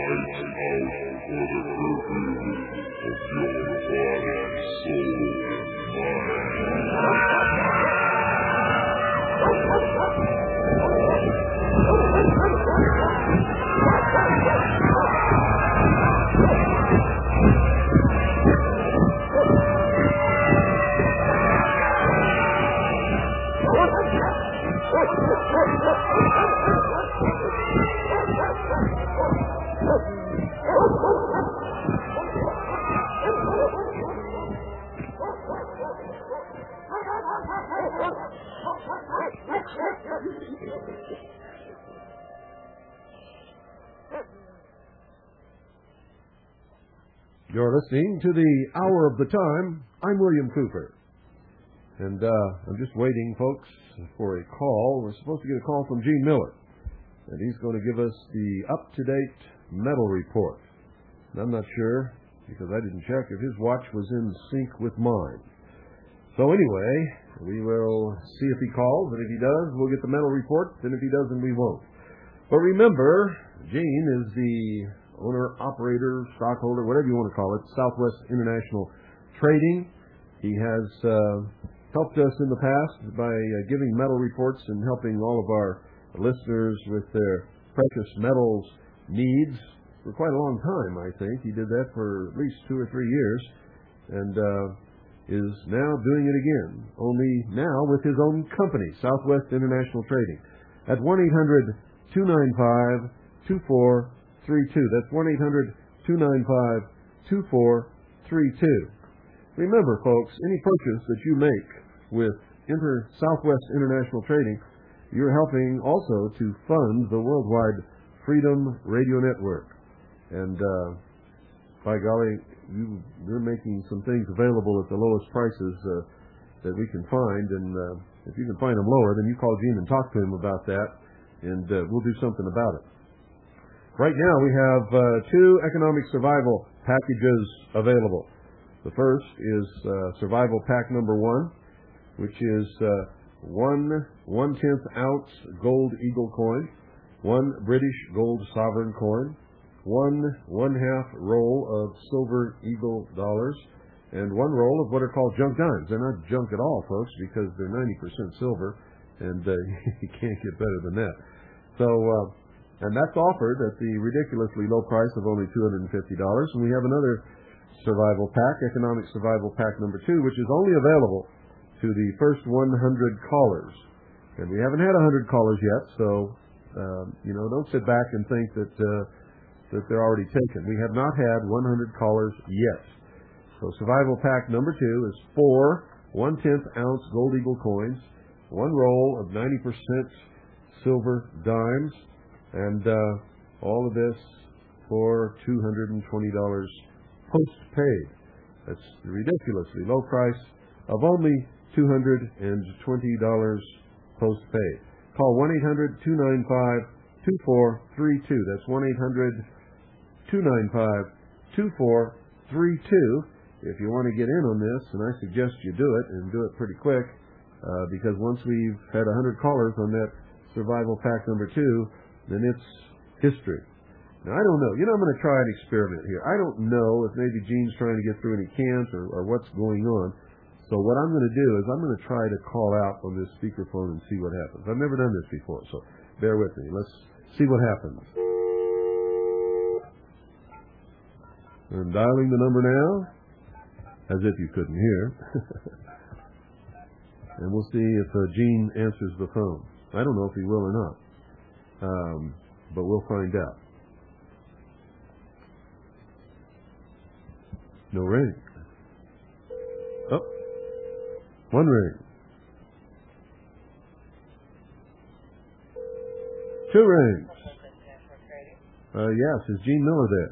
You're listening to the Hour of the Time. I'm William Cooper. And I'm just waiting, folks, for a call. We're supposed to get a call from Gene Miller. And he's going to give us the up-to-date metal report. And I'm not sure, because I didn't check, if his watch was in sync with mine. So anyway, we will see if he calls. And if he does, we'll get the metal report. And if he doesn't, we won't. But remember, Gene is the owner, operator, stockholder, whatever you want to call it, Southwest International Trading. He has helped us in the past by giving metal reports and helping all of our listeners with their precious metals needs for quite a long time, I think. He did that for at least 2 or 3 years and is now doing it again, only now with his own company, Southwest International Trading, at 1-800-295-2432. That's 1-800-295-2432. Remember, folks, any purchase that you make with Southwest International Trading, you're helping also to fund the worldwide Freedom Radio Network. And by golly, you're making some things available at the lowest prices that we can find. And if you can find them lower, then you call Gene and talk to him about that, and we'll do something about it. Right now, we have 2 economic survival packages available. The first is Survival Pack number 1, which is 1 1/10 ounce gold eagle coin, 1 British gold sovereign coin, 1 1/2 roll of silver eagle dollars, and 1 roll of what are called junk dimes. They're not junk at all, folks, because they're 90% silver, and you can't get better than that. So, and that's offered at the ridiculously low price of only $250. And we have another survival pack, Economic Survival Pack number 2, which is only available to the first 100 callers. And we haven't had 100 callers yet, so, don't sit back and think that they're already taken. We have not had 100 callers yet. So Survival Pack number 2 is 4 1/10 ounce gold eagle coins, 1 roll of 90% silver dimes, and all of this for $220 post-paid. That's the ridiculously low price of only $220 post-paid. Call 1-800-295-2432. That's 1-800-295-2432 if you want to get in on this, and I suggest you do it, and do it pretty quick, because once we've had 100 callers on that Survival Pack number 2, then it's history. Now, I don't know. I'm going to try an experiment here. I don't know if maybe Gene's trying to get through any cans or what's going on. So what I'm going to do is I'm going to try to call out on this speakerphone and see what happens. I've never done this before, so bear with me. Let's see what happens. I'm dialing the number now, as if you couldn't hear. And we'll see if Gene answers the phone. I don't know if he will or not. But we'll find out. No ring. Oh, 1 ring. 2 rings. Yes, is Gene Miller there?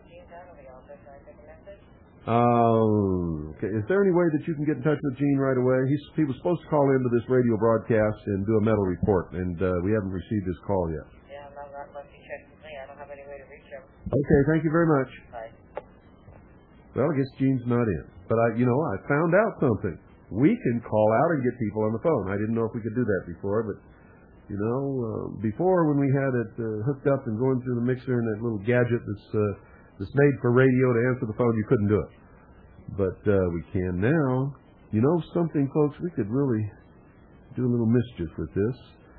Okay. Is there any way that you can get in touch with Gene right away? He was supposed to call into this radio broadcast and do a metal report, and we haven't received his call yet. Yeah, not unless he checks with me. I don't have any way to reach him. Okay, thank you very much. Bye. Well, I guess Gene's not in. But I found out something. We can call out and get people on the phone. I didn't know if we could do that before, but Before when we had it hooked up and going through the mixer and that little gadget that's made for radio to answer the phone, you couldn't do it. But we can now. Something, folks, we could really do a little mischief with this.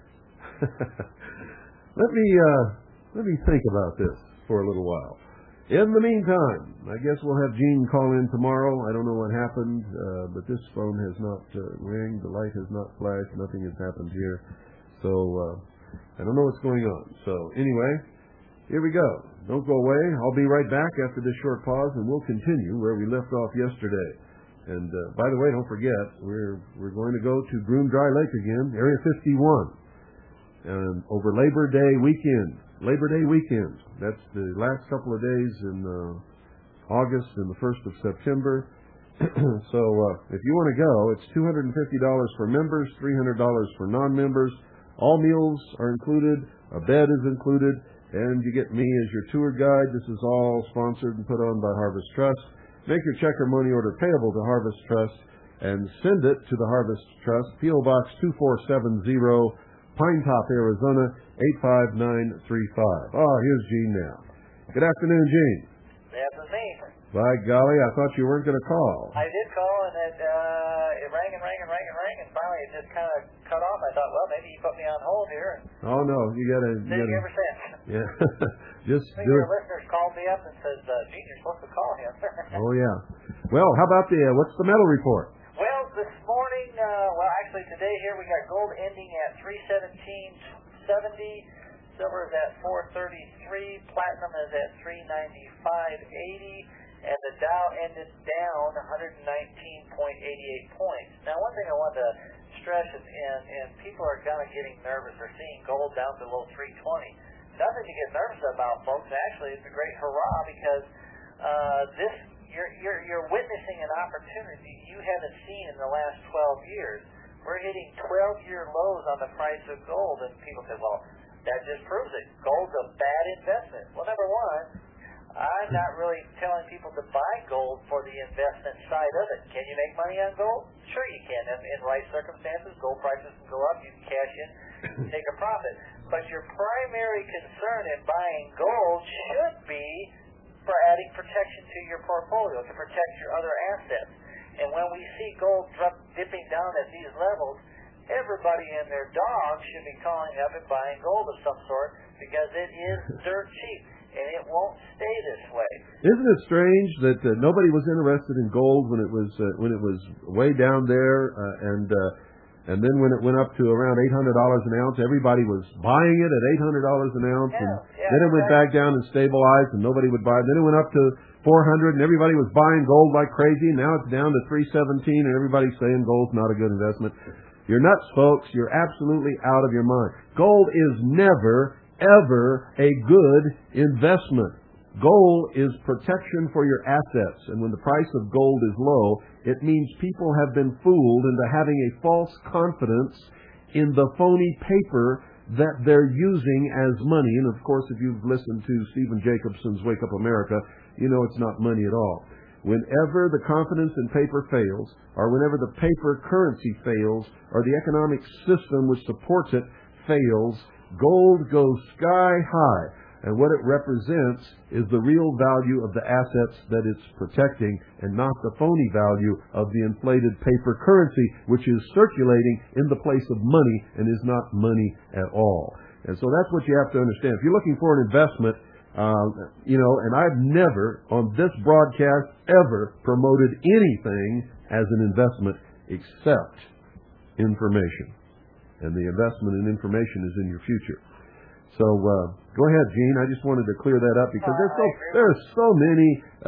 Let me think about this for a little while. In the meantime, I guess we'll have Gene call in tomorrow. I don't know what happened, but this phone has not rang. The light has not flashed. Nothing has happened here. So I don't know what's going on. So anyway, here we go. Don't go away. I'll be right back after this short pause, and we'll continue where we left off yesterday. And by the way, don't forget, we're going to go to Groom Dry Lake again, Area 51, and over Labor Day weekend. That's the last couple of days in August and the 1st of September. So if you want to go, it's $250 for members, $300 for non-members. All meals are included, a bed is included, and you get me as your tour guide. This is all sponsored and put on by Harvest Trust. Make your check or money order payable to Harvest Trust and send it to the Harvest Trust, P.O. Box 2470, Pine Top, Arizona, 85935. Oh, here's Gene now. Good afternoon, Gene. That's me. By golly, I thought you weren't going to call. I did call, and it rang, and finally it just kind of cut off. I thought, well, maybe you put me on hold here. Oh, no, you got to... Didn't ever since. Yeah, just do your it. listeners called me up and said, Gene, you're supposed to call him. Oh, yeah. Well, how about what's the metal report? Well, this morning, actually today here we got gold ending at 317.70, silver is at 433, platinum is at 395.80, and the Dow ended down 119.88 points. Now, one thing I want to stress is, and people are kind of getting nervous, they're seeing gold down below 320. Nothing to get nervous about, folks. Actually, it's a great hurrah because you're witnessing an opportunity you haven't seen in the last 12 years. We're hitting 12-year lows on the price of gold, and people say, well, that just proves it. Gold's a bad investment. Well, number one, I'm not really telling people to buy gold for the investment side of it. Can you make money on gold? Sure you can. In right circumstances, gold prices can go up. You can cash in, take a profit. But your primary concern in buying gold should be for adding protection to your portfolio, to protect your other assets. And when we see gold dipping down at these levels, everybody and their dog should be calling up and buying gold of some sort because it is dirt cheap, and it won't stay this way. Isn't it strange that nobody was interested in gold when it was way down there, and then when it went up to around $800 an ounce, everybody was buying it at $800 an ounce, then it went back down and stabilized, and nobody would buy it. Then it went up to $400, and everybody was buying gold like crazy. And now it's down to $317, and everybody's saying gold's not a good investment. You're nuts, folks. You're absolutely out of your mind. Gold is never, ever a good investment. Gold is protection for your assets, and when the price of gold is low, it means people have been fooled into having a false confidence in the phony paper that they're using as money. And of course, if you've listened to Stephen Jacobson's Wake Up America, you know it's not money at all. Whenever the confidence in paper fails, or whenever the paper currency fails, or the economic system which supports it fails, gold goes sky high. And what it represents is the real value of the assets that it's protecting, and not the phony value of the inflated paper currency, which is circulating in the place of money and is not money at all. And so that's what you have to understand. If you're looking for an investment, and I've never on this broadcast ever promoted anything as an investment except information. And the investment in information is in your future. So go ahead, Gene. I just wanted to clear that up because there are so many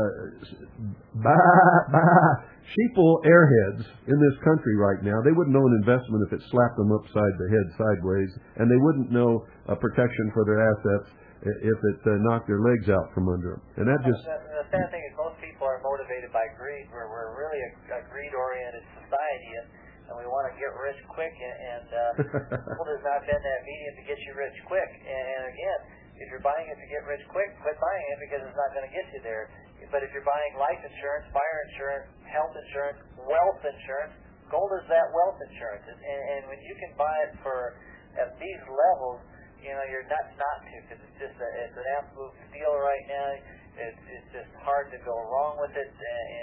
sheeple airheads in this country right now. They wouldn't know an investment if it slapped them upside the head sideways, and they wouldn't know a protection for their assets if it knocked their legs out from under them. And that just... The sad thing is most people are motivated by greed. We're really a greed-oriented society, and we want to get rich quick, and gold has not been that medium to get you rich quick. And again, if you're buying it to get rich quick, quit buying it because it's not going to get you there. But if you're buying life insurance, fire insurance, health insurance, wealth insurance, gold is that wealth insurance. And when you can buy it for at these levels, you're nuts not to, because it's an absolute steal right now. It's just hard to go wrong with it,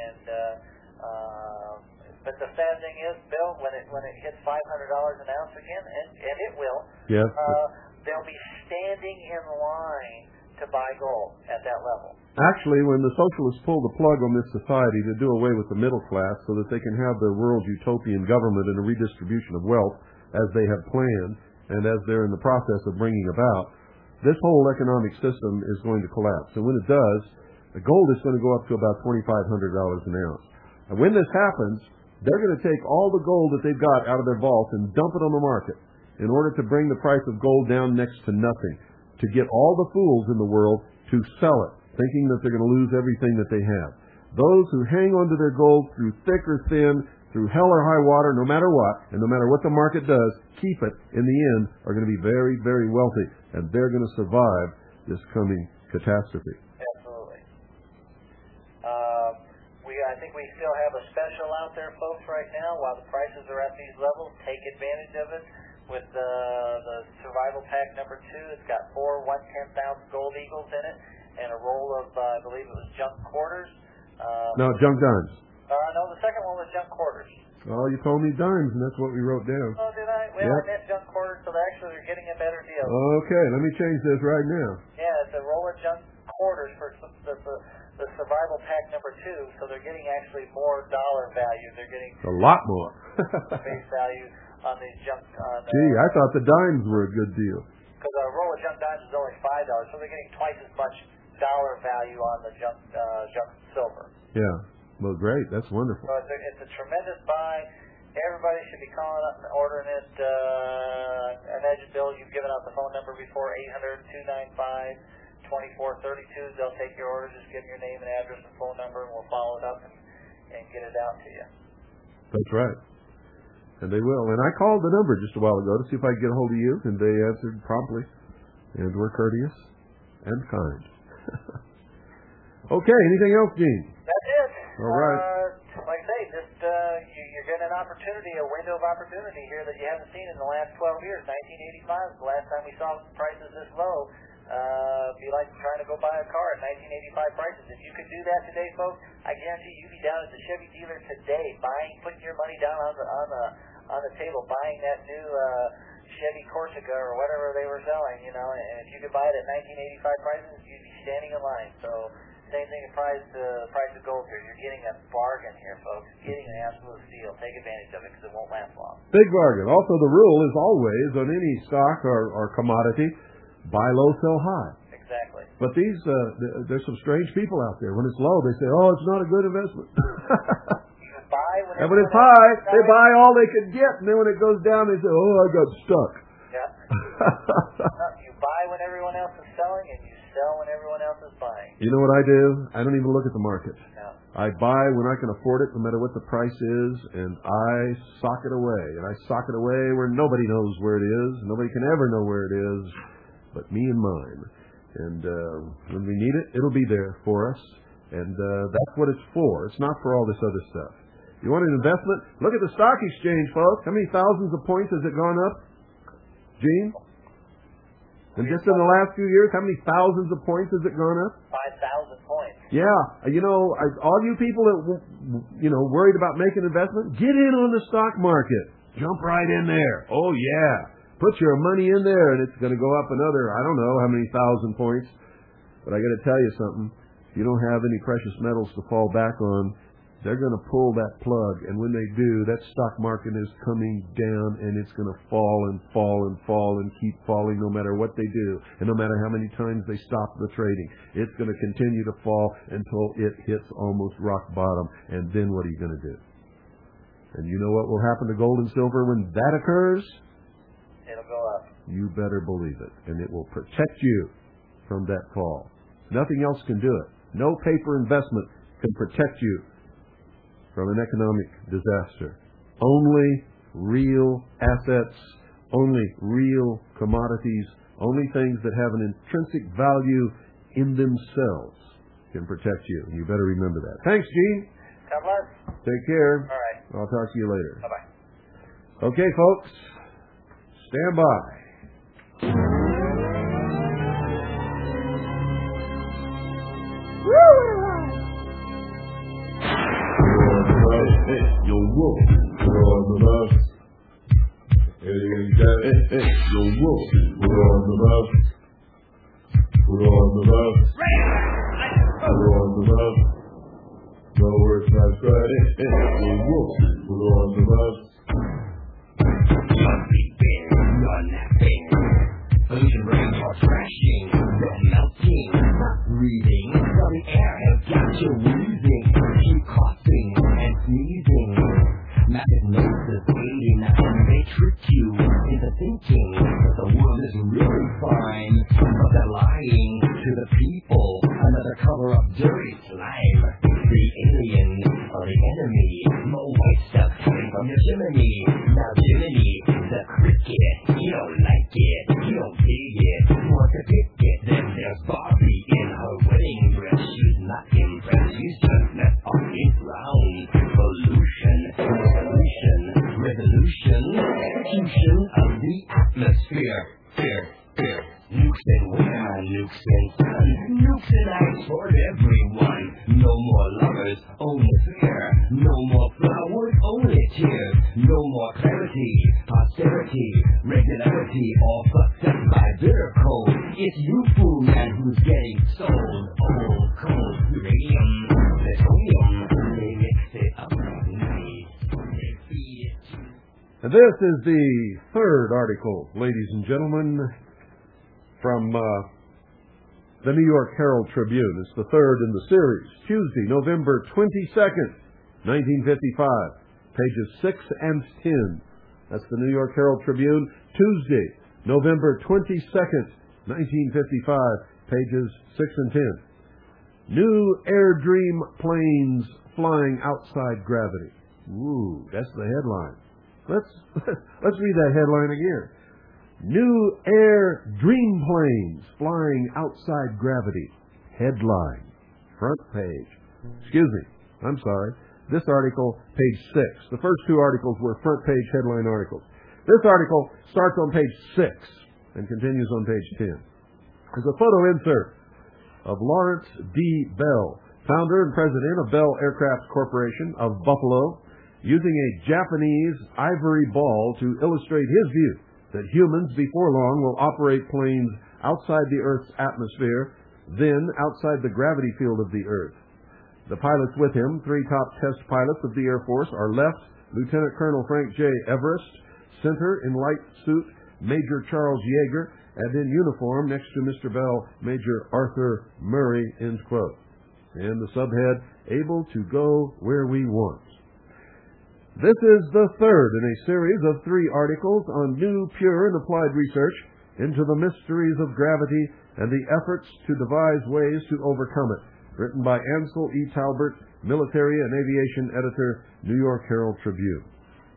but the sad thing is, Bill, when it hits $500 an ounce again, and it will, yes, they'll be standing in line to buy gold at that level. Actually, when the socialists pull the plug on this society to do away with the middle class so that they can have their world's utopian government and a redistribution of wealth as they have planned and as they're in the process of bringing about, this whole economic system is going to collapse. And when it does, the gold is going to go up to about $2,500 an ounce. And when this happens, they're going to take all the gold that they've got out of their vault and dump it on the market in order to bring the price of gold down next to nothing, to get all the fools in the world to sell it, thinking that they're going to lose everything that they have. Those who hang on to their gold through thick or thin, through hell or high water, no matter what, and no matter what the market does, keep it, in the end, are going to be very, very wealthy, and they're going to survive this coming catastrophe. Absolutely. I think we still have a special out there, folks, right now. While the prices are at these levels, take advantage of it with the Survival Pack number 2. It's got 4 1/10-ounce gold eagles in it, and a roll of, I believe it was junk quarters. No, junk dimes. No, the second one was junk quarters. Oh, you told me dimes, and that's what we wrote down. Oh, did I? Well, yep. I meant junk quarters, so they're getting a better deal. Okay, let me change this right now. Yeah, it's a roll of junk quarters for the Survival Pack number 2, so they're getting actually more dollar value. They're getting a lot more face value on these junk. Gee, I thought the dimes were a good deal. Because a roll of junk dimes is only $5, so they're getting twice as much dollar value on the junk silver. Yeah, well, great. That's wonderful. So it's a tremendous buy. Everybody should be calling up and ordering it. I imagine, Bill, you've given out the phone number before, 800-295-2432. They'll take your order. Just give them your name and address and phone number, and we'll follow it up and get it out to you. That's right. And they will. And I called the number just a while ago to see if I could get a hold of you, and they answered promptly and were courteous and kind. Okay, anything else, Gene? That's it. All right. Like I say, you're getting an opportunity, a window of opportunity here that you haven't seen in the last 12 years. 1985 is the last time we saw prices this low. It'd be like trying to go buy a car at 1985 prices. If you could do that today, folks, I guarantee you'd be down at the Chevy dealer today, putting your money down on the table, buying that new Chevy Corsica or whatever they were selling, and if you could buy it at 1985 prices, you'd be standing in line. So same thing applies to the price of gold here. You're getting a bargain here, folks. Getting an absolute steal. Take advantage of it because it won't last long. Big bargain. Also, the rule is always on any stock or commodity, buy low, sell high. Exactly. But there's some strange people out there. When it's low, they say, oh, it's not a good investment. And when it's high, they buy all they can get. And then when it goes down, they say, oh, I got stuck. Yeah. You buy when everyone else is selling, and you sell when everyone else is buying. You know what I do? I don't even look at the market. No. I buy when I can afford it, no matter what the price is, and I sock it away. And I sock it away where nobody knows where it is. Nobody can ever know where it is but me and mine. And when we need it, it'll be there for us. And that's what it's for. It's not for all this other stuff. You want an investment? Look at the stock exchange, folks. How many thousands of points has it gone up? Gene? And just in the last few years, how many thousands of points has it gone up? 5,000 points. Yeah. All you people that, worried about making an investment, get in on the stock market. Jump right in there. Oh, yeah. Put your money in there, and it's going to go up another, I don't know how many thousand points. But I got to tell you something. If you don't have any precious metals to fall back on, they're going to pull that plug. And when they do, that stock market is coming down, and it's going to fall and fall and fall and keep falling no matter what they do. And no matter how many times they stop the trading, it's going to continue to fall until it hits almost rock bottom. And then what are you going to do? And you know what will happen to gold and silver when that occurs? It'll go up. You better believe it. And it will protect you from that fall. Nothing else can do it. No paper investment can protect you from an economic disaster. Only real assets, only real commodities, only things that have an intrinsic value in themselves can protect you. And you better remember that. Thanks, Gene. God bless. Take care. All right. I'll talk to you later. Bye-bye. Okay, folks. Stand by. wolf, put on the mask. Hey, Jack, yo, wolf, put on the mask. Put on the mask. Put on the mask. No words, not right. Yo, wolf, put on the mask. You're sleeping, you're napping. Pollution rains are crashing, you're melting, not breathing. The air has got you wheezing. Keep coughing and sneezing. Massive noses aiding, and they trick you into thinking that the world is really fine. But they're lying to the people. Another cover-up dirty slime. The alien or the enemy. More white stuff coming from your chimney. Now Jiminy, the cricket. You don't like it, you don't dig it. You want to pick it. Then there's Barbie in her wedding dress. She's not impressed, she's just left off its round. Pollution, revolution, execution of the atmosphere. Fear. Nukes and where? Nukes and sun. Nukes and ice for everyone. No more lovers, only fear. No more flowers, only tears. No more clarity, posterity, regularity, all fucked up by bitter cold. It's you, fool man, who's getting sold. Old, cold, uranium, plutonium. They mix it up nice. They feed it to... And this is the third article, ladies and gentlemen, from the New York Herald Tribune. It's the third in the series. Tuesday, November 22nd, 1955, pages 6 and 10. That's the New York Herald Tribune. Tuesday, November 22nd, 1955, pages 6 and 10. New Air Dream planes flying outside gravity. Ooh, that's the headline. Let's read that headline again. New Air Dream planes flying outside gravity. Headline. Front page. Excuse me. I'm sorry. This article, page 6. The first two articles were front page headline articles. This article starts on page 6 and continues on page 10. There's a photo insert of Lawrence D. Bell, founder and president of Bell Aircraft Corporation of Buffalo, using a Japanese ivory ball to illustrate his view that humans before long will operate planes outside the Earth's atmosphere, then outside the gravity field of the Earth. The pilots with him, three top test pilots of the Air Force, are left Lieutenant Colonel Frank J. Everest, center in light suit Major Charles Yeager, and in uniform next to Mr. Bell, Major Arthur Murray, end quote. And the subhead, able to go where we want. This is the third in a series of 3 articles on new, pure, and applied research into the mysteries of gravity and the efforts to devise ways to overcome it, written by Ansel E. Talbert, military and aviation editor, New York Herald Tribune.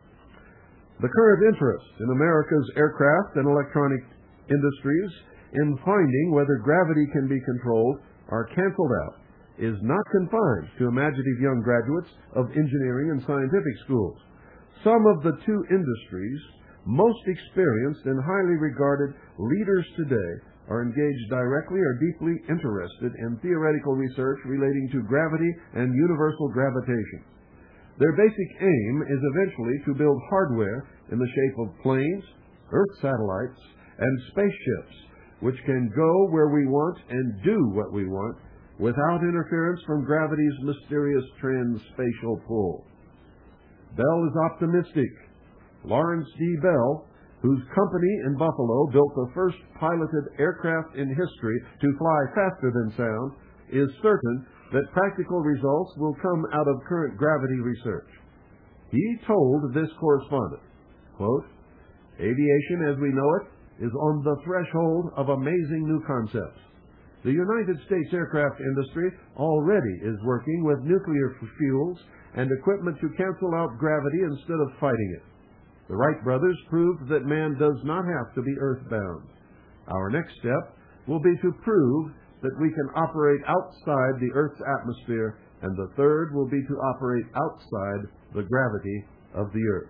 The current interest in America's aircraft and electronic industries in finding whether gravity can be controlled or canceled out is not confined to imaginative young graduates of engineering and scientific schools. Some of the 2 industries most experienced and highly regarded leaders today are engaged directly or deeply interested in theoretical research relating to gravity and universal gravitation. Their basic aim is eventually to build hardware in the shape of planes, Earth satellites, and spaceships, which can go where we want and do what we want, without interference from gravity's mysterious trans-spatial pull. Bell is optimistic. Lawrence D. Bell, whose company in Buffalo built the first piloted aircraft in history to fly faster than sound, is certain that practical results will come out of current gravity research. He told this correspondent, quote, "Aviation as we know it is on the threshold of amazing new concepts. The United States aircraft industry already is working with nuclear fuels and equipment to cancel out gravity instead of fighting it. The Wright brothers proved that man does not have to be earthbound. Our next step will be to prove that we can operate outside the Earth's atmosphere, and the third will be to operate outside the gravity of the Earth."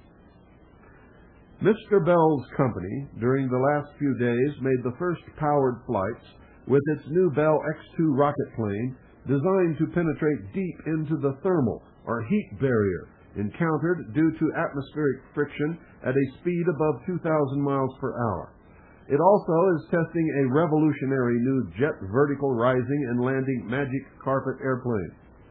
Mr. Bell's company, during the last few days, made the first powered flights with its new Bell X-2 rocket plane designed to penetrate deep into the thermal or heat barrier encountered due to atmospheric friction at a speed above 2,000 miles per hour. It also is testing a revolutionary new jet vertical rising and landing magic carpet airplane.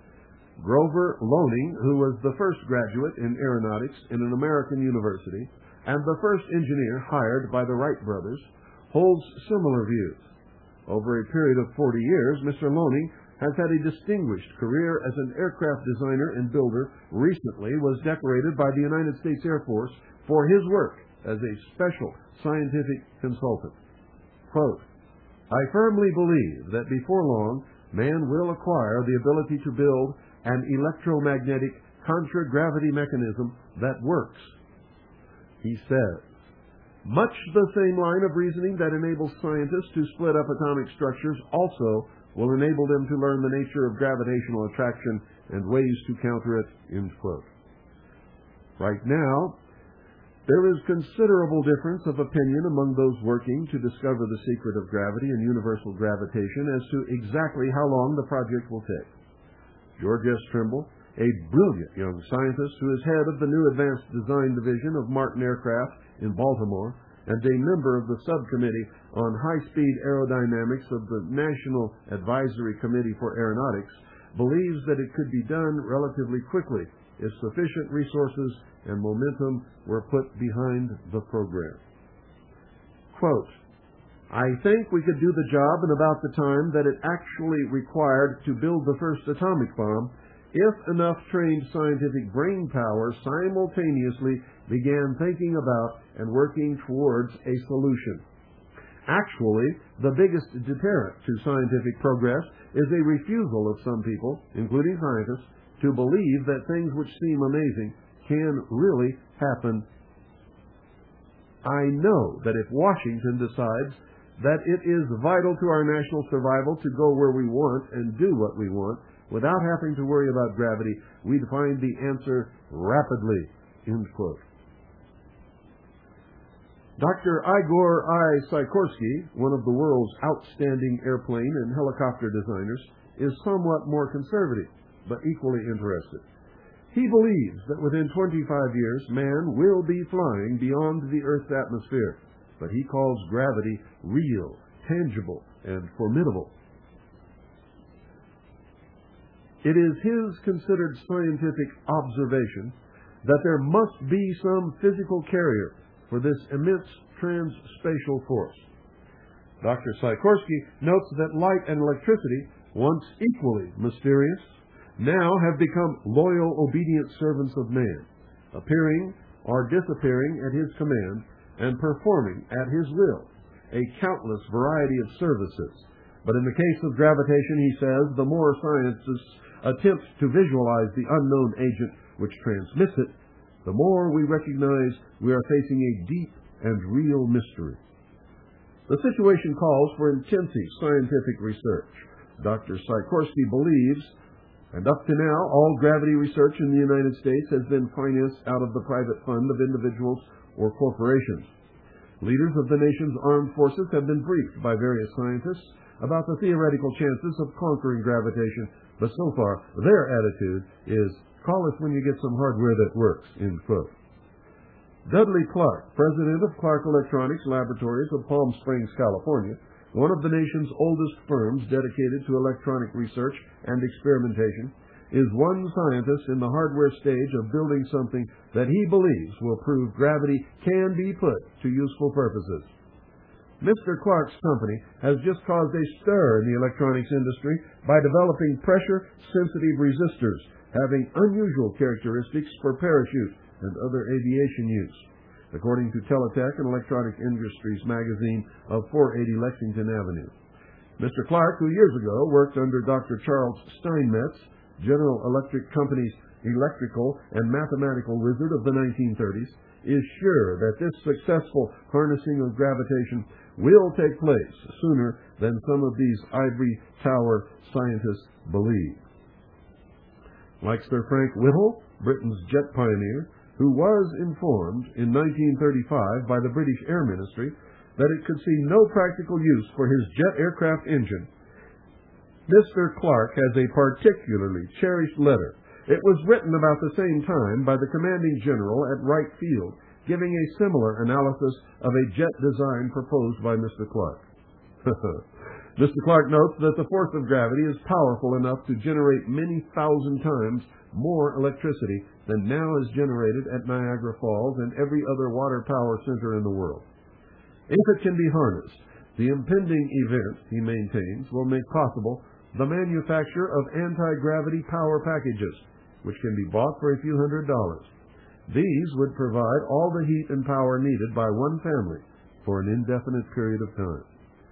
Grover Loening, who was the first graduate in aeronautics in an American university and the first engineer hired by the Wright brothers, holds similar views. Over a period of 40 years, Mr. Loening has had a distinguished career as an aircraft designer and builder. Recently was decorated by the United States Air Force for his work as a special scientific consultant. Quote, "I firmly believe that before long, man will acquire the ability to build an electromagnetic contragravity mechanism that works," he says. Much the same line of reasoning that enables scientists to split up atomic structures also will enable them to learn the nature of gravitational attraction and ways to counter it, end quote. Right now, there is considerable difference of opinion among those working to discover the secret of gravity and universal gravitation as to exactly how long the project will take. George S. Trimble, a brilliant young scientist who is head of the new Advanced Design Division of Martin Aircraft in Baltimore and a member of the subcommittee on high-speed aerodynamics of the National Advisory Committee for Aeronautics, believes that it could be done relatively quickly if sufficient resources and momentum were put behind the program. Quote, "I think we could do the job in about the time that it actually required to build the first atomic bomb if enough trained scientific brain power simultaneously began thinking about and working towards a solution. Actually, the biggest deterrent to scientific progress is a refusal of some people, including scientists, to believe that things which seem amazing can really happen. I know that if Washington decides that it is vital to our national survival to go where we want and do what we want without having to worry about gravity, we'd find the answer rapidly," end quote. Dr. Igor I. Sikorsky, one of the world's outstanding airplane and helicopter designers, is somewhat more conservative, but equally interested. He believes that within 25 years, man will be flying beyond the Earth's atmosphere, but he calls gravity real, tangible, and formidable. It is his considered scientific observation that there must be some physical carrier for this immense trans-spatial force. Dr. Sikorsky notes that light and electricity, once equally mysterious, now have become loyal, obedient servants of man, appearing or disappearing at his command and performing at his will a countless variety of services. But in the case of gravitation, he says, the more scientists attempt to visualize the unknown agent which transmits it, the more we recognize we are facing a deep and real mystery. The situation calls for intensive scientific research. Dr. Sikorsky believes, and up to now, all gravity research in the United States has been financed out of the private fund of individuals or corporations. Leaders of the nation's armed forces have been briefed by various scientists about the theoretical chances of conquering gravitation, but so far their attitude is, call us when you get some hardware that works, end quote. Dudley Clark, president of Clark Electronics Laboratories of Palm Springs, California, one of the nation's oldest firms dedicated to electronic research and experimentation, is one scientist in the hardware stage of building something that he believes will prove gravity can be put to useful purposes. Mr. Clark's company has just caused a stir in the electronics industry by developing pressure-sensitive resistors having unusual characteristics for parachute and other aviation use, according to Teletech and Electronic Industries magazine of 480 Lexington Avenue. Mr. Clark, who years ago worked under Dr. Charles Steinmetz, General Electric Company's electrical and mathematical wizard of the 1930s, is sure that this successful harnessing of gravitation will take place sooner than some of these ivory tower scientists believe. Like Sir Frank Whittle, Britain's jet pioneer, who was informed in 1935 by the British Air Ministry that it could see no practical use for his jet aircraft engine, Mr. Clark has a particularly cherished letter It was written about the same time by the commanding general at Wright Field, giving a similar analysis of a jet design proposed by Mr. Clark. Mr. Clark notes that the force of gravity is powerful enough to generate many thousand times more electricity than now is generated at Niagara Falls and every other water power center in the world. If it can be harnessed, the impending event, he maintains, will make possible the manufacture of anti-gravity power packages, which can be bought for a few $100s. These would provide all the heat and power needed by one family for an indefinite period of time.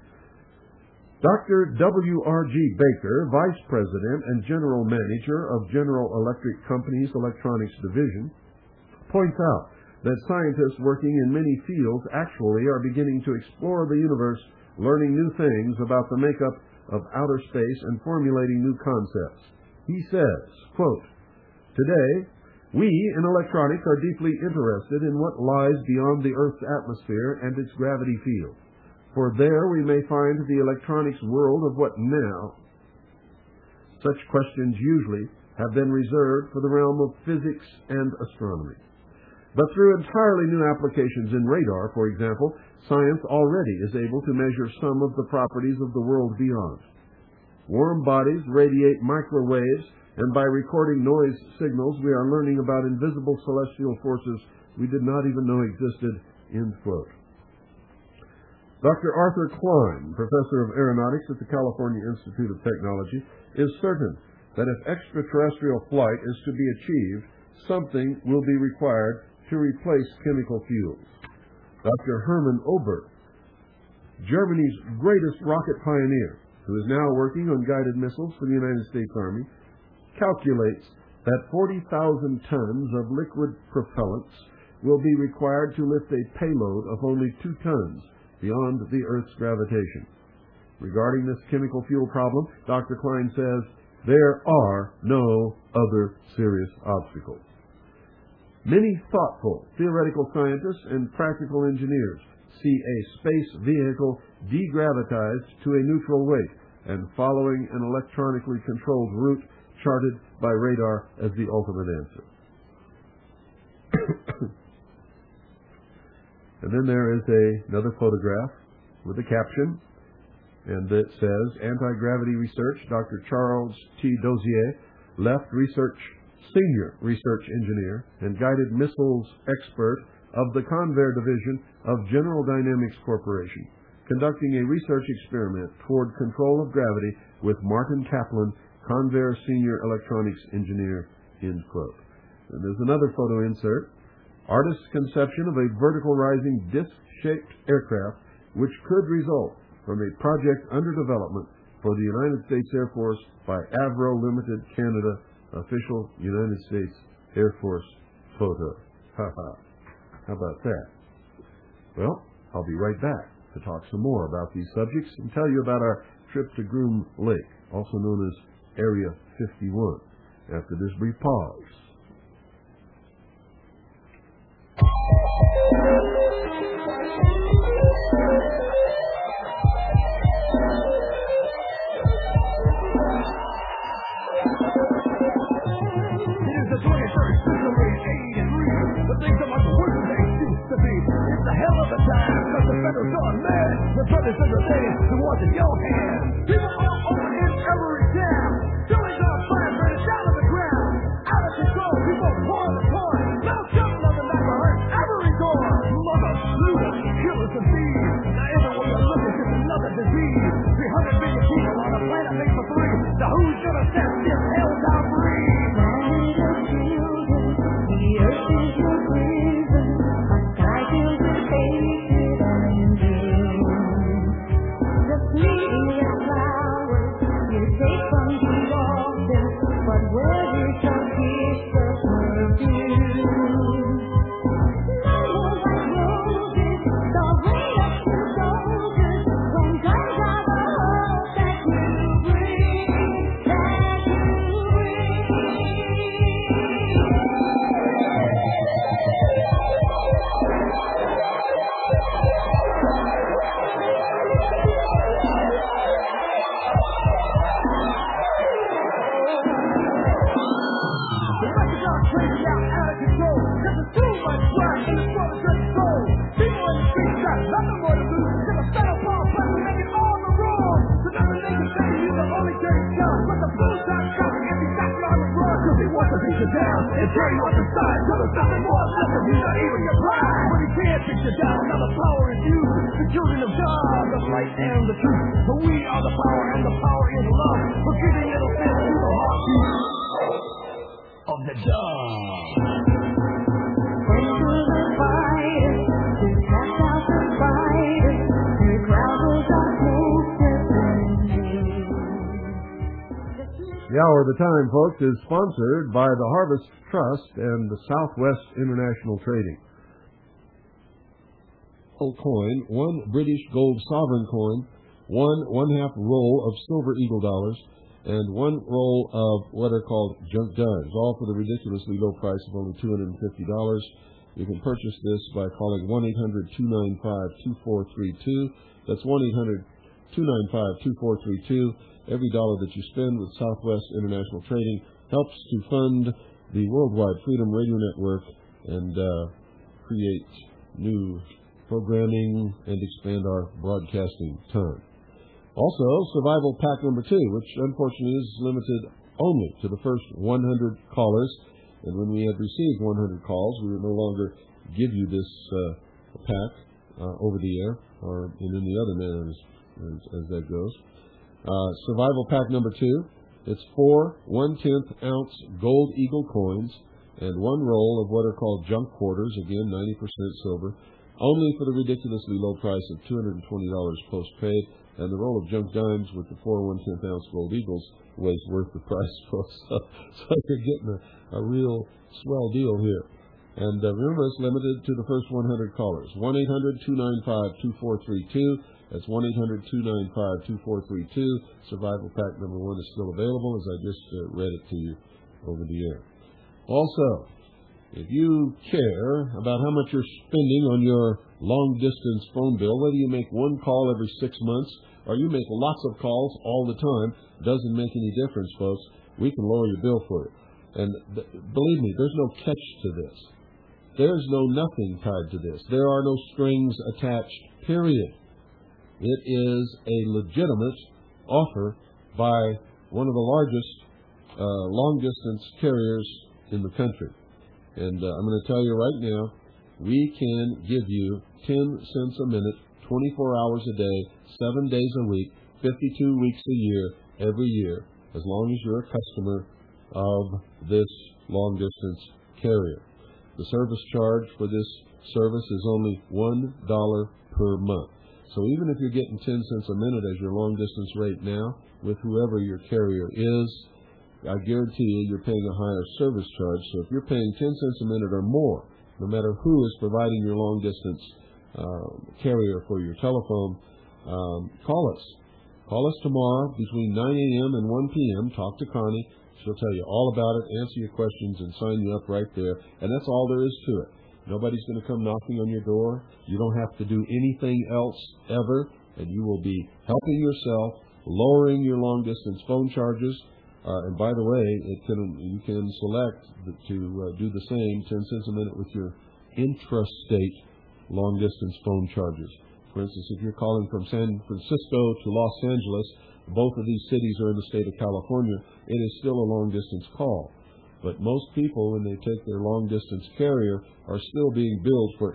Dr. W.R.G. Baker, Vice President and General Manager of General Electric Company's Electronics Division, points out that scientists working in many fields actually are beginning to explore the universe, learning new things about the makeup of outer space and formulating new concepts. He says, quote, "Today, we in electronics are deeply interested in what lies beyond the Earth's atmosphere and its gravity field. For there we may find the electronics world of what now." Such questions usually have been reserved for the realm of physics and astronomy. But through entirely new applications in radar, for example, science already is able to measure some of the properties of the world beyond. Warm bodies radiate microwaves, and by recording noise signals, we are learning about invisible celestial forces we did not even know existed, end quote. Dr. Arthur Klein, professor of aeronautics at the California Institute of Technology, is certain that if extraterrestrial flight is to be achieved, something will be required to replace chemical fuels. Dr. Hermann Ober, Germany's greatest rocket pioneer, who is now working on guided missiles for the United States Army, calculates that 40,000 tons of liquid propellants will be required to lift a payload of only 2 tons beyond the Earth's gravitation. Regarding this chemical fuel problem, Dr. Klein says, there are no other serious obstacles. Many thoughtful theoretical scientists and practical engineers see a space vehicle degravitized to a neutral weight and following an electronically controlled route charted by radar as the ultimate answer. And then there is another photograph with a caption, and it says, Anti-Gravity Research, Dr. Charles T. Dozier, left senior research engineer and guided missiles expert of the Convair division of General Dynamics Corporation, conducting a research experiment toward control of gravity with Martin Kaplan, Convair senior electronics engineer, end quote. And there's another photo insert. Artist's conception of a vertical rising disc-shaped aircraft which could result from a project under development for the United States Air Force by Avro Limited Canada, official United States Air Force photo. Ha ha. How about that? Well, I'll be right back to talk some more about these subjects and tell you about our trip to Groom Lake, also known as Area 51, after this brief pause. The brothers of the day, the ones in your hands. People all over in every town. Doing our fire burning down on the ground. Out of control, people pouring the corn. Now something on the back of her every door. Mother, looters, killers and thieves. Now everywhere you look is just another disease. 300 million people on a planet made for 3. Now who's gonna set this hell down free? The earth is your prison. A sky filled with hatred and doom. Million flowers you down and tear you up inside till there's nothing more left of you, not even your pride. But he can't fix you down, now the power is you, the children of God, the light and the truth. For we are the power, and the power is love, forgiving little sins to the heartbeat of the dove. Into the fire, to cast out the fire, to crowd of darkness within. The Hour of the Time, folks, is sponsored by the Harvest Trust and the Southwest International Trading. Coin, one British gold sovereign coin, one-half roll of silver eagle dollars, and one roll of what are called junk dimes, all for the ridiculously low price of only $250. You can purchase this by calling 1-800-295-2432. That's 1-800-295-2432. Every dollar that you spend with Southwest International Trading helps to fund the Worldwide Freedom Radio Network and create new programming and expand our broadcasting time. Also, Survival Pack number 2, which unfortunately is limited only to the first 100 callers. And when we had received 100 calls, we would no longer give you this pack over the air or in any other manner as that goes. Survival Pack number 2, it's 4 1/10 ounce Gold Eagle coins and one roll of what are called junk quarters, again 90% silver, only for the ridiculously low price of $220 post-paid, and the roll of junk dimes with the 4 1/10 ounce Gold Eagles was worth the price, folks. So you're getting a real swell deal here. And remember, it's limited to the first 100 callers. 1-800-295-2432. That's 1-800-295-2432. Survival Pack number 1 is still available, as I just read it to you over the air. Also, if you care about how much you're spending on your long-distance phone bill, whether you make one call every 6 months or you make lots of calls all the time, doesn't make any difference, folks. We can lower your bill for you. And believe me, there's no catch to this. There's nothing tied to this. There are no strings attached, period. It is a legitimate offer by one of the largest long-distance carriers in the country. And I'm going to tell you right now, we can give you 10 cents a minute, 24 hours a day, 7 days a week, 52 weeks a year, every year, as long as you're a customer of this long-distance carrier. The service charge for this service is only $1 per month. So even if you're getting 10 cents a minute as your long-distance rate now, with whoever your carrier is, I guarantee you you're paying a higher service charge. So if you're paying 10 cents a minute or more, no matter who is providing your long-distance carrier for your telephone, call us. Call us tomorrow between 9 a.m. and 1 p.m. Talk to Connie. She'll tell you all about it, answer your questions, and sign you up right there. And that's all there is to it. Nobody's going to come knocking on your door. You don't have to do anything else ever, and you will be helping yourself, lowering your long-distance phone charges. And by the way, you can select to do the same 10 cents a minute with your intrastate long-distance phone charges. For instance, if you're calling from San Francisco to Los Angeles, both of these cities are in the state of California, it is still a long-distance call. But most people, when they take their long-distance carrier, are still being billed for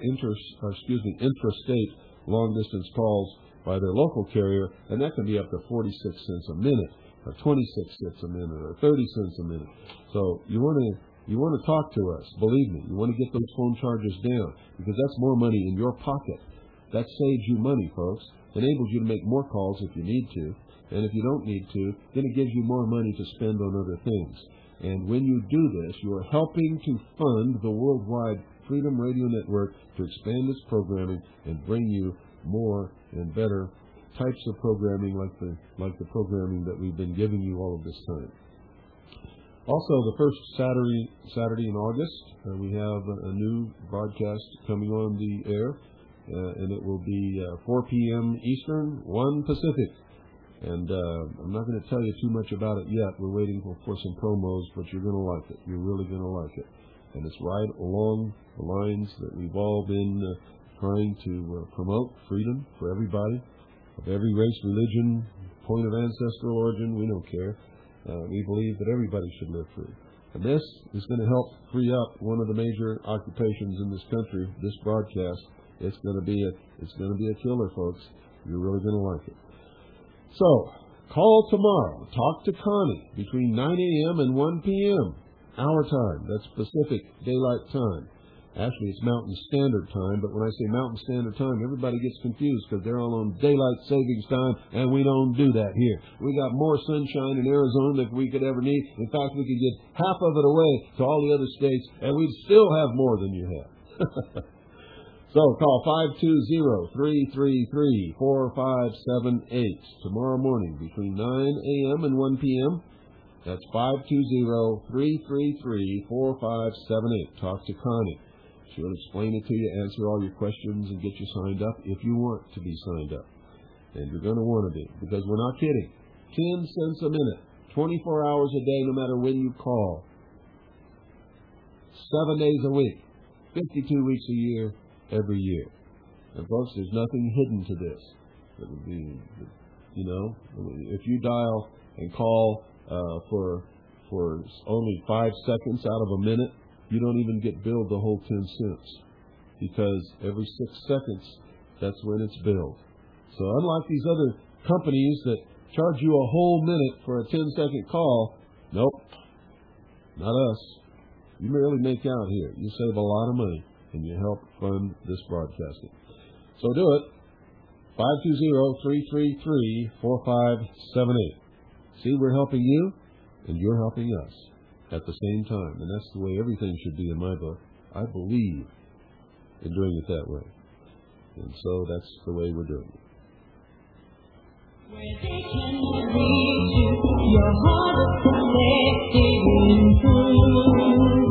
intrastate long-distance calls by their local carrier, and that can be up to 46 cents a minute, or 26 cents a minute, or 30 cents a minute. So you want to talk to us. Believe me, you want to get those phone charges down, because that's more money in your pocket. That saves you money, folks. Enables you to make more calls if you need to, and if you don't need to, then it gives you more money to spend on other things. And when you do this, you are helping to fund the Worldwide Freedom Radio Network to expand its programming and bring you more and better types of programming like the programming that we've been giving you all of this time. Also, the first Saturday in August, we have a new broadcast coming on the air, and it will be 4 p.m. Eastern, 1 Pacific. And I'm not going to tell you too much about it yet. We're waiting for some promos, but you're going to like it. You're really going to like it. And it's right along the lines that we've all been trying to promote freedom for everybody, of every race, religion, point of ancestral origin. We don't care. We believe that everybody should live free. And this is going to help free up one of the major occupations in this country, this broadcast. It's going to be a killer, folks. You're really going to like it. So, call tomorrow. Talk to Connie between 9 a.m. and 1 p.m. Our time. That's Pacific Daylight Time. Actually, it's Mountain Standard Time, but when I say Mountain Standard Time, everybody gets confused because they're all on Daylight Savings Time, and we don't do that here. We got more sunshine in Arizona than we could ever need. In fact, we could get half of it away to all the other states, and we'd still have more than you have. So call 520-333-4578 tomorrow morning between 9 a.m. and 1 p.m. That's 520-333-4578. Talk to Connie. She'll explain it to you, answer all your questions, and get you signed up if you want to be signed up. And you're going to want to be, because we're not kidding. 10 cents a minute, 24 hours a day, no matter when you call. 7 days a week, 52 weeks a year, every year. And folks, there's nothing hidden to this. It would be, if you dial and call for only 5 seconds out of a minute, you don't even get billed the whole 10 cents, because every 6 seconds, that's when it's billed. So unlike these other companies that charge you a whole minute for a 10-second call, nope, not us. You barely make out here. You save a lot of money, and you help fund this broadcasting. So do it. 520-333-4578. See, we're helping you, and you're helping us at the same time. And that's the way everything should be in my book. I believe in doing it that way. And so that's the way we're doing it. Where they cannot reach you, your heart is connected in truth.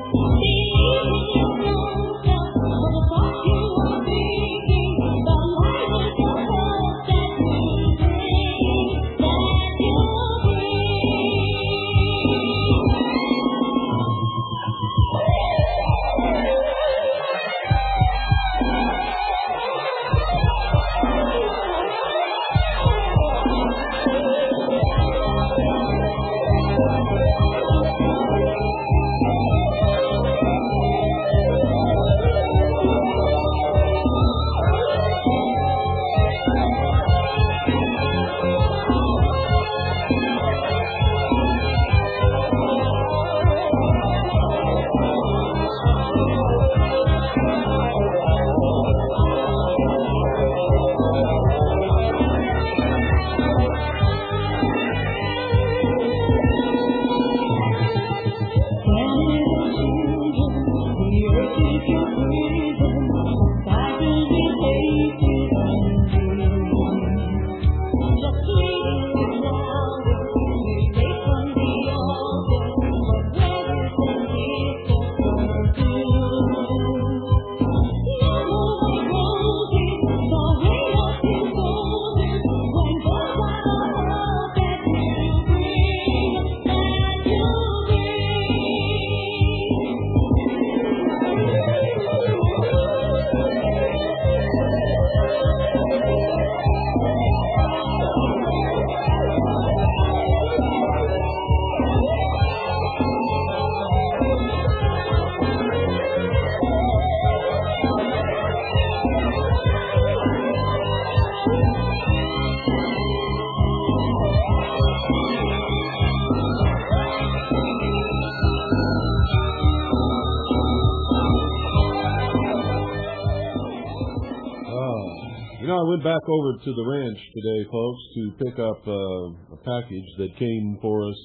I went back over to the ranch today, folks, to pick up a package that came for us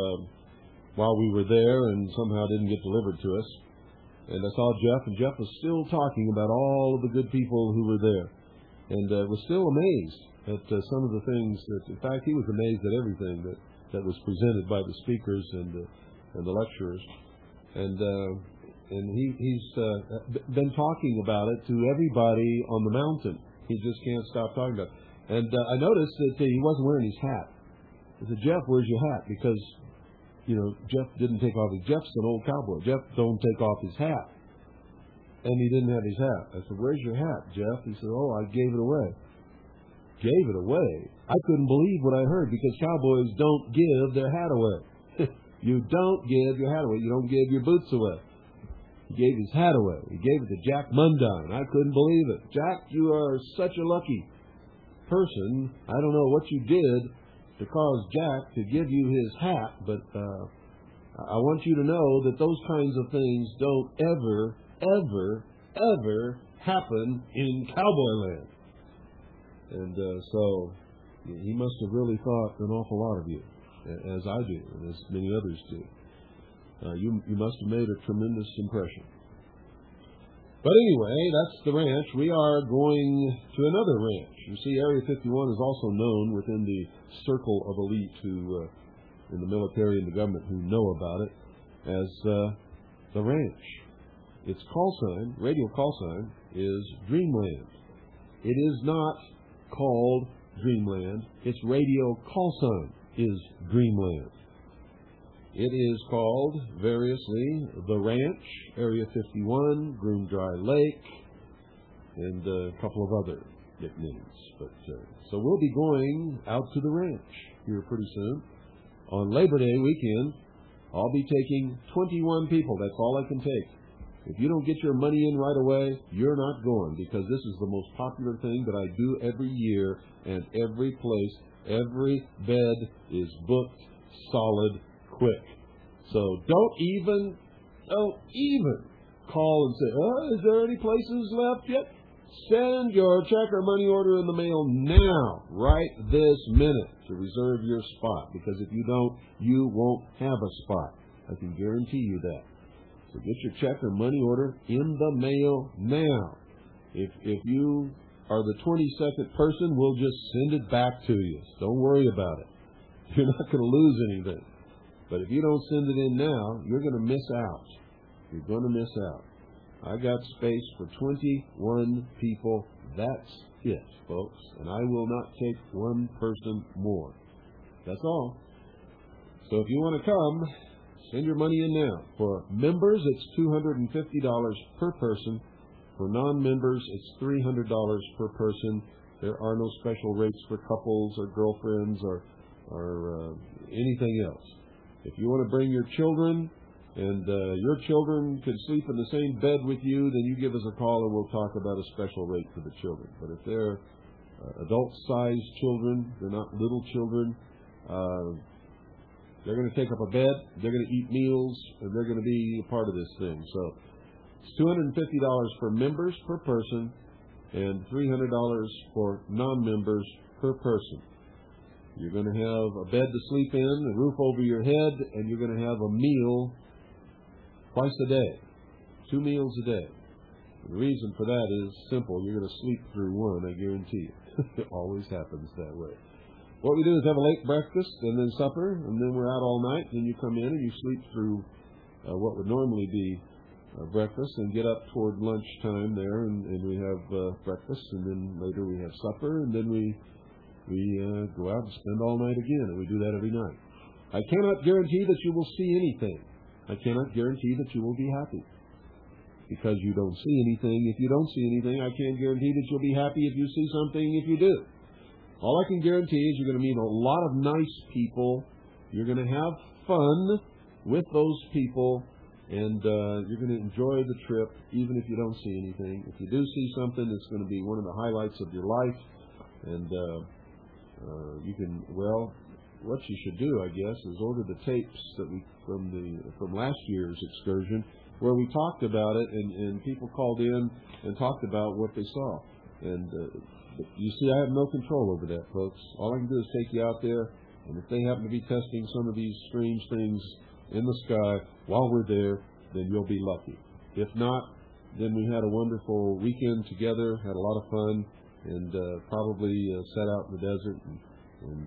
while we were there and somehow didn't get delivered to us. And I saw Jeff, and Jeff was still talking about all of the good people who were there. And was still amazed at some of the things that, in fact, he was amazed at everything that was presented by the speakers and the lecturers. And he's been talking about it to everybody on the mountain. He just can't stop talking about it. And I noticed that he wasn't wearing his hat. I said, Jeff, where's your hat? Because, Jeff didn't take off his... Jeff's an old cowboy. Jeff don't take off his hat. And he didn't have his hat. I said, where's your hat, Jeff? He said, oh, I gave it away. Gave it away? I couldn't believe what I heard, because cowboys don't give their hat away. You don't give your hat away. You don't give your boots away. He gave his hat away. He gave it to Jack Mundine. I couldn't believe it. Jack, you are such a lucky person. I don't know what you did to cause Jack to give you his hat, but I want you to know that those kinds of things don't ever, ever, ever happen in cowboy land. And so he must have really thought an awful lot of you, as I do, and as many others do. You must have made a tremendous impression. But anyway, that's the ranch. We are going to another ranch. You see, Area 51 is also known within the circle of elite who, in the military and the government, who know about it as the ranch. Its call sign, radio call sign, is Dreamland. It is not called Dreamland. Its radio call sign is Dreamland. It is called, variously, The Ranch, Area 51, Groom Dry Lake, and a couple of other nicknames. But so we'll be going out to the ranch here pretty soon. On Labor Day weekend, I'll be taking 21 people. That's all I can take. If you don't get your money in right away, you're not going, because this is the most popular thing that I do every year, and every place, every bed is booked solid quick. So don't even call and say, is there any places left yet? Send your check or money order in the mail now, right this minute, to reserve your spot, because if you don't, you won't have a spot. I can guarantee you that. So get your check or money order in the mail now. If you are the 22nd person, we'll just send it back to you. So don't worry about it. You're not going to lose anything. But if you don't send it in now, you're going to miss out. You're going to miss out. I got space for 21 people. That's it, folks. And I will not take one person more. That's all. So if you want to come, send your money in now. For members, it's $250 per person. For non-members, it's $300 per person. There are no special rates for couples or girlfriends or anything else. If you want to bring your children and your children can sleep in the same bed with you, then you give us a call and we'll talk about a special rate for the children. But if they're adult-sized children, they're not little children, they're going to take up a bed, they're going to eat meals, and they're going to be a part of this thing. So it's $250 for members per person and $300 for non-members per person. You're going to have a bed to sleep in, a roof over your head, and you're going to have a meal twice a day, 2 meals a day. The reason for that is simple. You're going to sleep through one, I guarantee you. It always happens that way. What we do is have a late breakfast and then supper, and then we're out all night. Then you come in and you sleep through what would normally be breakfast and get up toward lunchtime there, and we have breakfast, and then later we have supper, and then we go out and spend all night again, and we do that every night. I cannot guarantee that you will see anything. I cannot guarantee that you will be happy because you don't see anything. If you don't see anything, I can't guarantee that you'll be happy if you see something if you do. All I can guarantee is you're going to meet a lot of nice people. You're going to have fun with those people, and you're going to enjoy the trip even if you don't see anything. If you do see something, it's going to be one of the highlights of your life, and you can, well, what you should do, I guess, is order the tapes that from last year's excursion where we talked about it, and people called in and talked about what they saw. And you see, I have no control over that, folks. All I can do is take you out there, and if they happen to be testing some of these strange things in the sky while we're there, then you'll be lucky. If not, then we had a wonderful weekend together, had a lot of fun, and probably sat out in the desert and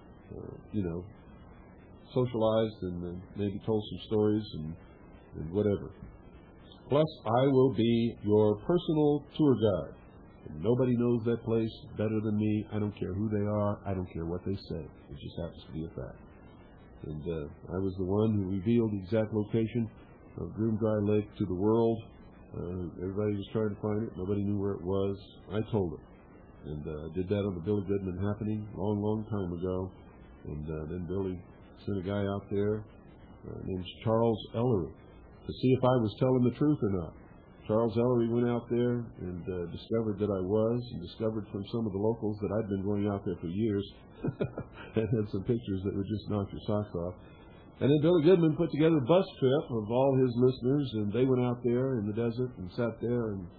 socialized and maybe told some stories and whatever. Plus, I will be your personal tour guide. And nobody knows that place better than me. I don't care who they are. I don't care what they say. It just happens to be a fact. And I was the one who revealed the exact location of Groom Dry Lake to the world. Everybody was trying to find it. Nobody knew where it was. I told them. And I did that on the Billy Goodman Happening long, long time ago. And then Billy sent a guy out there named Charles Ellery, to see if I was telling the truth or not. Charles Ellery went out there and discovered that I was, and discovered from some of the locals that I'd been going out there for years, and had some pictures that would just knock your socks off. And then Billy Goodman put together a bus trip of all his listeners, and they went out there in the desert and sat there and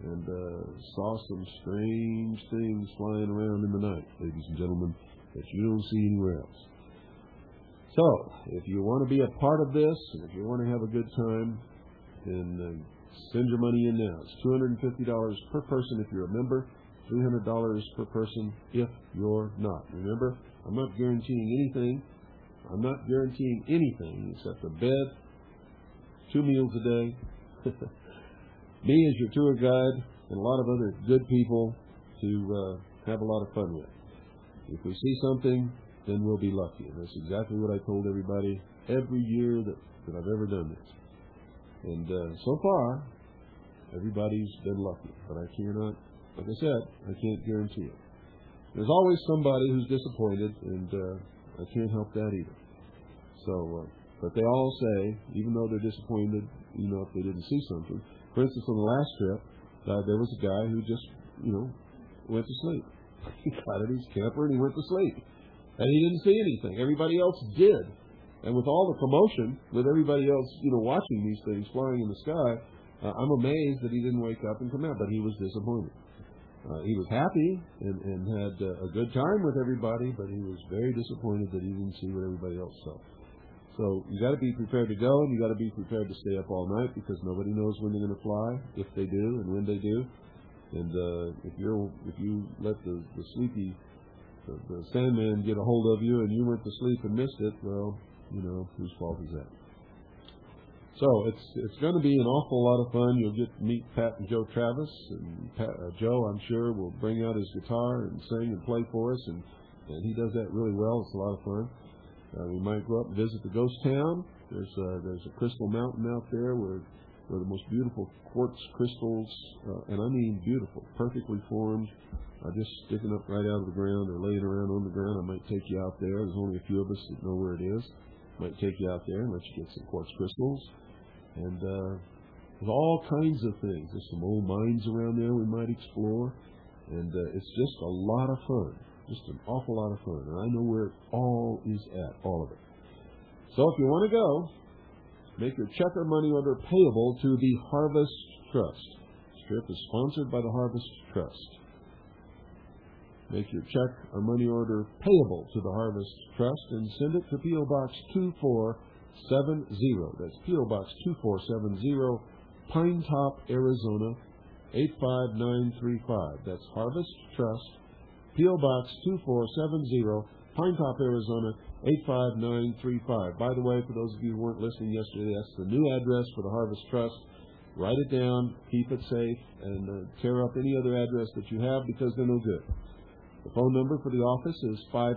saw some strange things flying around in the night, ladies and gentlemen, that you don't see anywhere else. So, if you want to be a part of this, and if you want to have a good time, then send your money in now. It's $250 per person if you're a member, $300 per person if you're not. Remember, I'm not guaranteeing anything. I'm not guaranteeing anything except a bed, 2 meals a day, me as your tour guide, and a lot of other good people to have a lot of fun with. If we see something, then we'll be lucky. And that's exactly what I told everybody every year that I've ever done this. And so far, everybody's been lucky. But I cannot, like I said, I can't guarantee it. There's always somebody who's disappointed, and I can't help that either. So, but they all say, even though they're disappointed, if they didn't see something. For instance, on the last trip, there was a guy who just, went to sleep. He got in his camper and he went to sleep. And he didn't see anything. Everybody else did. And with all the commotion, with everybody else, watching these things flying in the sky, I'm amazed that he didn't wake up and come out. But he was disappointed. He was happy and had a good time with everybody, but he was very disappointed that he didn't see what everybody else saw. So you got to be prepared to go, and you got to be prepared to stay up all night, because nobody knows when they're going to fly, if they do, and when they do. And if you let the sleepy the Sandman get a hold of you and you went to sleep and missed it, well, whose fault is that? So it's going to be an awful lot of fun. You'll get to meet Pat and Joe Travis, and Joe, I'm sure, will bring out his guitar and sing and play for us, and he does that really well. It's a lot of fun. We might go up and visit the ghost town. There's a crystal mountain out there where the most beautiful quartz crystals, and I mean beautiful, perfectly formed, just sticking up right out of the ground or laying around on the ground. I might take you out there. There's only a few of us that know where it is. Might take you out there and let you get some quartz crystals. And there's all kinds of things. There's some old mines around there we might explore. And it's just a lot of fun. Just an awful lot of fun. And I know where it all is at, all of it. So if you want to go, make your check or money order payable to the Harvest Trust. This trip is sponsored by the Harvest Trust. Make your check or money order payable to the Harvest Trust and send it to P.O. Box 2470. That's P.O. Box 2470, Pine Top, Arizona, 85935. That's Harvest Trust, P.O. Box 2470, Pine Top, Arizona, 85935. By the way, for those of you who weren't listening yesterday, that's the new address for the Harvest Trust. Write it down, keep it safe, and tear up any other address that you have, because they're no good. The phone number for the office is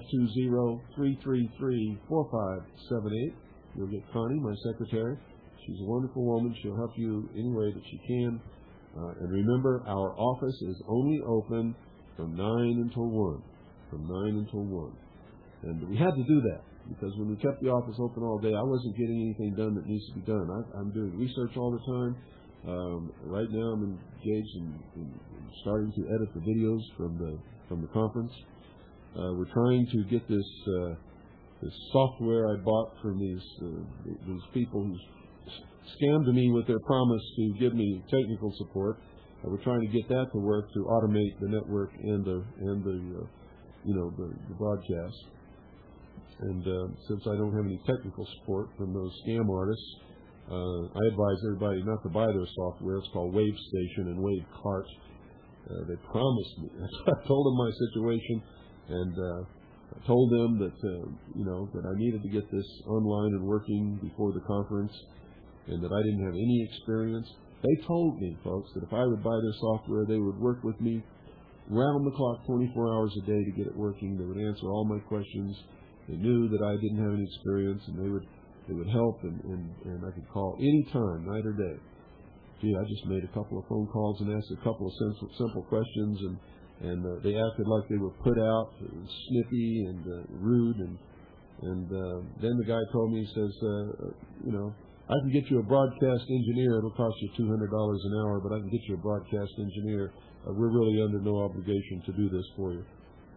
520-333-4578. You'll get Connie, my secretary. She's a wonderful woman. She'll help you any way that she can. And remember, our office is only open from 9 until 1. From 9 until 1. And we had to do that, because when we kept the office open all day, I wasn't getting anything done that needs to be done. I'm doing research all the time. Right now I'm engaged in starting to edit the videos from the conference. We're trying to get this software I bought from these people who scammed me with their promise to give me technical support. We're trying to get that to work to automate the network and the broadcast. And since I don't have any technical support from those scam artists, I advise everybody not to buy their software. It's called Wave Station and Wave Cart. They promised me. I told them my situation, and I told them that that I needed to get this online and working before the conference, and that I didn't have any experience. They told me, folks, that if I would buy their software, they would work with me round the clock, 24 hours a day to get it working. They would answer all my questions. They knew that I didn't have any experience, and they would help, and I could call any time, night or day. Gee, I just made a couple of phone calls and asked a couple of simple questions, and they acted like they were put out, snippy and rude, and And then the guy told me, he says, I can get you a broadcast engineer. It'll cost you $200 an hour, but I can get you a broadcast engineer. We're really under no obligation to do this for you.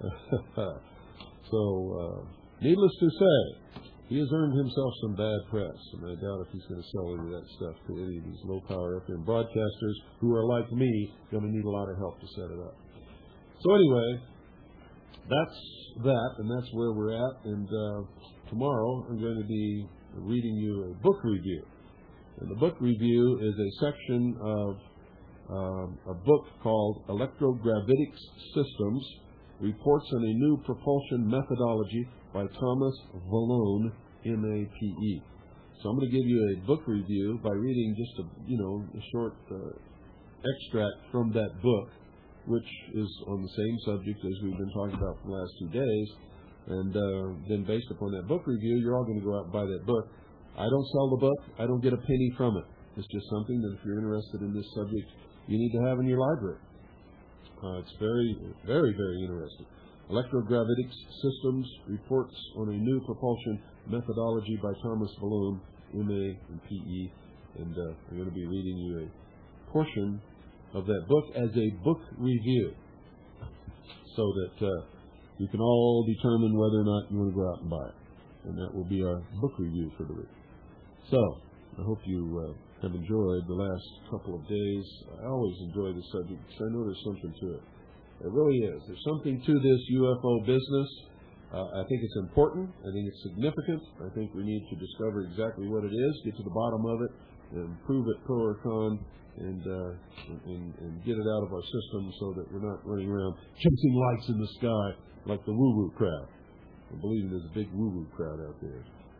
So, needless to say, he has earned himself some bad press, and I doubt if he's going to sell any of that stuff to any of these low-power FM broadcasters who are, like me, going to need a lot of help to set it up. So anyway, that's that, and that's where we're at. And tomorrow I'm going to be reading you a book review. And the book review is a section of a book called Electrogravitics Systems, Reports on a New Propulsion Methodology by Thomas Vallone, M.A.P.E. So I'm going to give you a book review by reading just a short extract from that book, which is on the same subject as we've been talking about for the last 2 days. And then based upon that book review, you're all going to go out and buy that book. I don't sell the book. I don't get a penny from it. It's just something that if you're interested in this subject, you need to have in your library. It's very, very, very interesting. Electrogravitics Systems, Reports on a New Propulsion Methodology by Thomas Vallone, M.A. and P.E. And I'm going to be reading you a portion of that book as a book review so that you can all determine whether or not you want to go out and buy it. And that will be our book review for the week. So, I hope you have enjoyed the last couple of days. I always enjoy the subject because I know there's something to it. There really is. There's something to this UFO business. I think it's important. I think it's significant. I think we need to discover exactly what it is, get to the bottom of it, and prove it pro or con, and get it out of our system so that we're not running around chasing lights in the sky like the woo-woo crowd. I believe there's a big woo-woo crowd out there.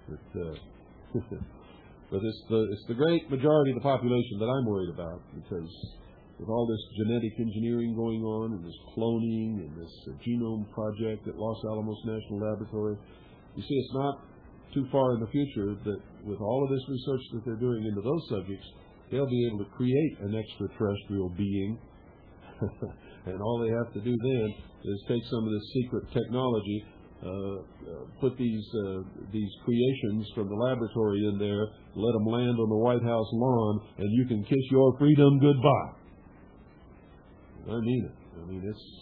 But it's the great majority of the population that I'm worried about, because with all this genetic engineering going on and this cloning and this genome project at Los Alamos National Laboratory, you see, it's not too far in the future that with all of this research that they're doing into those subjects, they'll be able to create an extraterrestrial being. And all they have to do then is take some of this secret technology, put these creations from the laboratory in there, let them land on the White House lawn, and you can kiss your freedom goodbye. I mean it. I mean,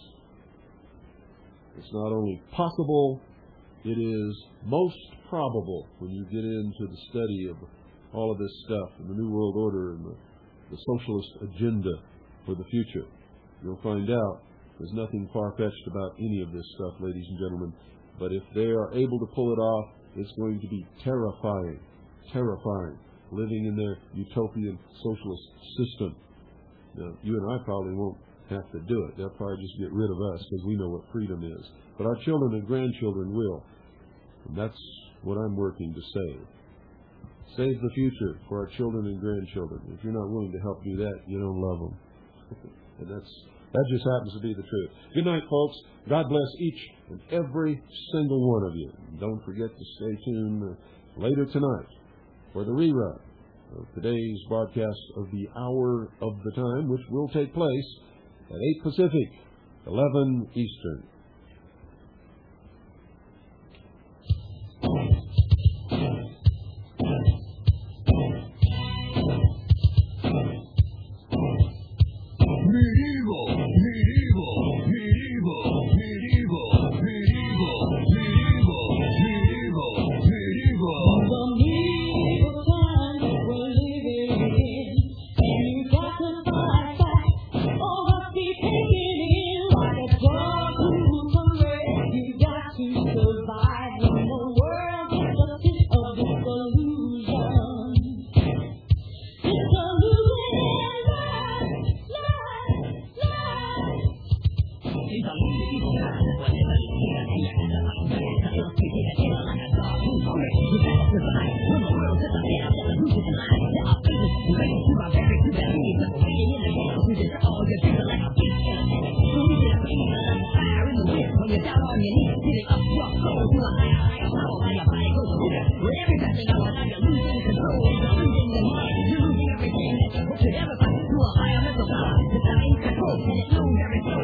it's not only possible, it is most probable when you get into the study of all of this stuff and the New World Order and the socialist agenda for the future. You'll find out there's nothing far-fetched about any of this stuff, ladies and gentlemen. But if they are able to pull it off, it's going to be terrifying, terrifying, living in their utopian socialist system. Now, you and I probably won't have to do it. They'll probably just get rid of us because we know what freedom is. But our children and grandchildren will. And that's what I'm working to save. Save the future for our children and grandchildren. If you're not willing to help do that, you don't love them. And that just happens to be the truth. Good night, folks. God bless each and every single one of you. And don't forget to stay tuned later tonight for the rerun of today's broadcast of the Hour of the Time, which will take place at 8 Pacific, 11 Eastern.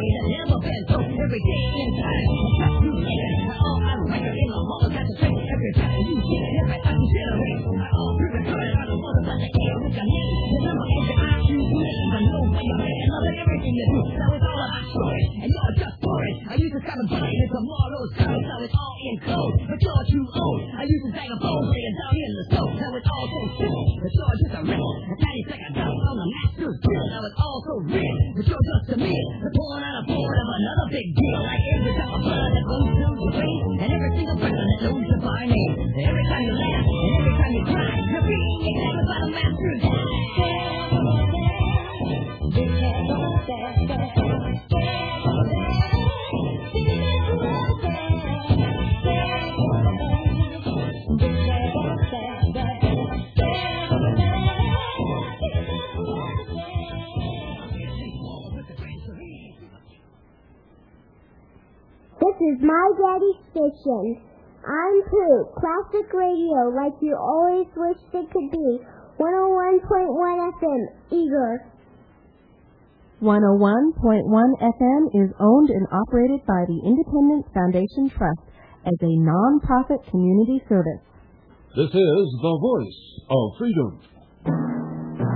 Every day in time, just you later. Oh, I'm record in the hall, got to drink every got a bite, it's a Marlowe's coming, so it's all in code. But you're too old. I used to take a phone, lay it down in the stove. Now it's all so simple. But you're just a riddle. A tiny second down on the master's grill. Now it's all so real. But you're just a meal. The pouring on a board of another big deal. Like every drop of blood that runs through your veins. And every single person that knows your by name. Every time you laugh, and every time you cry, you're being examined by the master's eye. This is my daddy's station. I'm Pooh, classic radio like you always wished it could be. 101.1 FM, Eager. 101.1 FM is owned and operated by the Independence Foundation Trust as a non-profit community service. This is the voice of freedom.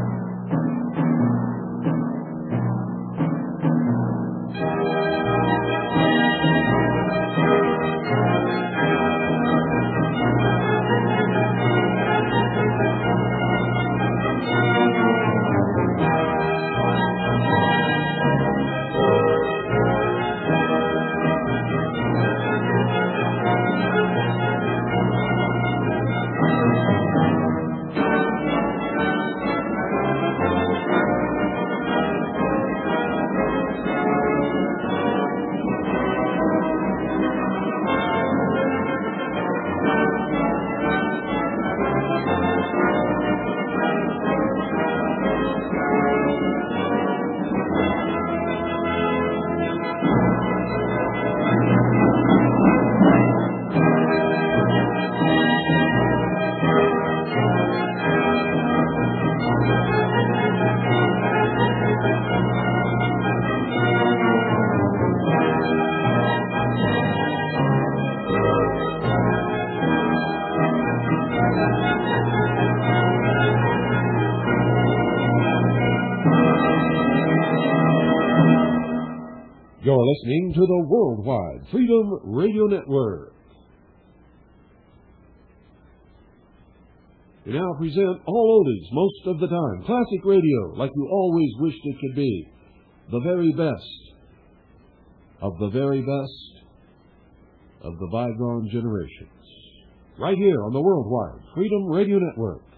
You're listening to the Worldwide Freedom Radio Network. We now present all oldies most of the time. Classic radio, like you always wished it could be. The very best of the very best of the bygone generations. Right here on the Worldwide Freedom Radio Network.